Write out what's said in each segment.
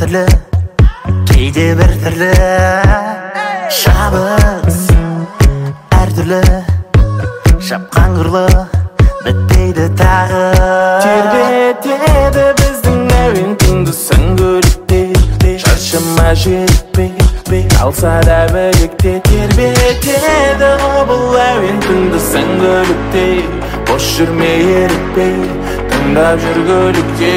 әртүрлі, кейде бір түрлі шабыз әртүрлі, шапқан құрлы бітпейді тағы. Тербетеді біздің әуен түнді сәңгүліктей, шаршыма жетпей қалса да білікте. Тербетеді бұл әуен түнді сәңгүліктей, бош жүрме ерікпей тыңдап жүргілікте.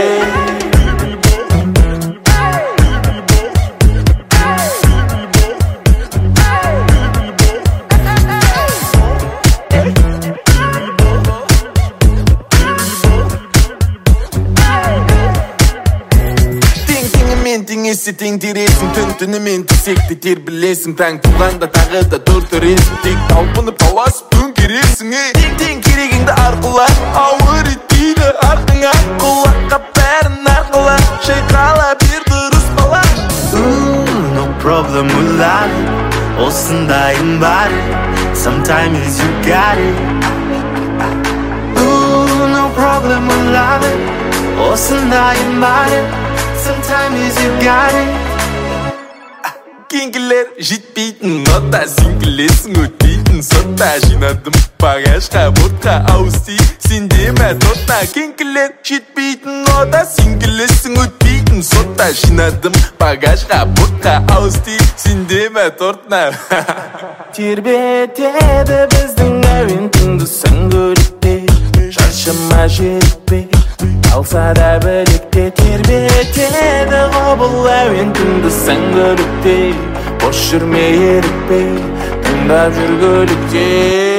Теңесі тең тересің, түн-түнімен төсекті тербілесің. Таң туғанда тағы да төртіресің, тек талпынып таласып төңкересің. Тең керегіңді арқыла, ауыр етпейді артыңа. Құлаққа бәрін арқыла, шайқала бер дұрыс бала. No problem with that, осындайым бар. Sometimes you got it. No problem with that, осындайым бар. Sometimes you got it. Кеңгілер жетпейтін нота, сен өтпейтін сотта. Жинадым багажға, бортқа ауысти, сен деме тотна. Кеңгілер жетпейтін нота, сен өтпейтін сотта. Жинадым багажға, бортқа ауысти, сен деме тортна. Тербетеді біздің әуен түнді сәңгүліктей, шаршыма жетпей қалса да білікте. Тербетеді бұл әуен түнді сәңгүліктей, бош жүрме ерікпей тыңдап жүргілікте.